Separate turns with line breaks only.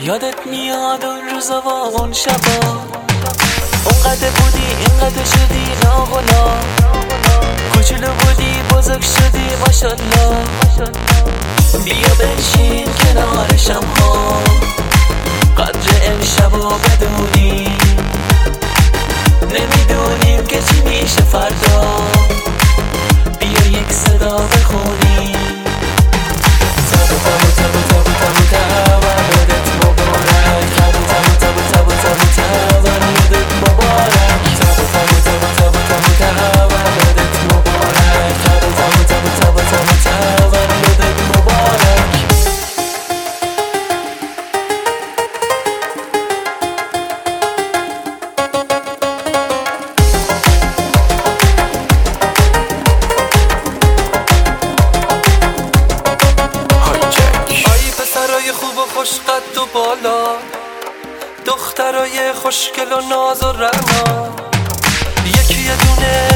یادت میاد اون روزا و اون شبا، اونقدر بودی اینقدر شدی ناغلا، کوچولو بودی بزرگ شدی ماشالله. بیا بنشین کنار شمها، قدر امشبو بدونیم، نمیدونیم که چی میشه فردا، بیا یک صدا بخونیم. تابو تابو تابو تابو تابو تولدت مبارک، تابو تابو تابو تابو تابو تولدت مبارک، تابو تابو تابو تابو تابو تولدت مبارک، تابو تابو تابو تابو تابو تولدت مبارک. خوب و خوش قد و بالا، دخترای خوشگل و ناز و رنا، یکی یه دونه